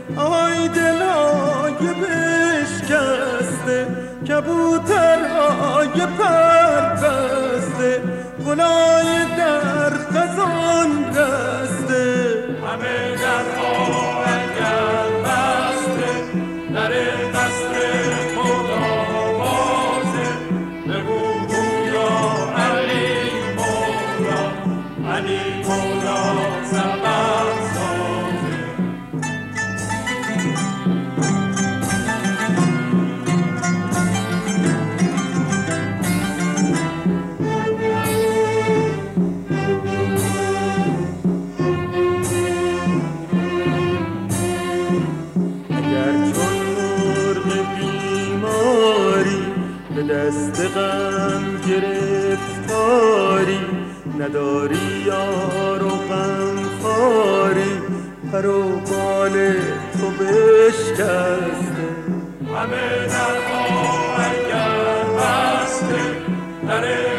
آی دلای بشکسته، کبوترهای پربسته، گلای در خزان رسته. همه درها اگر بسته، در قصر خدا بازه. بگو گویا علی مولا، علی مولا سبب سازه. دست غم گرفتاری، نداری یار و غم خاری، پر و بال تو بشکسته. همه درها اگر بسته، در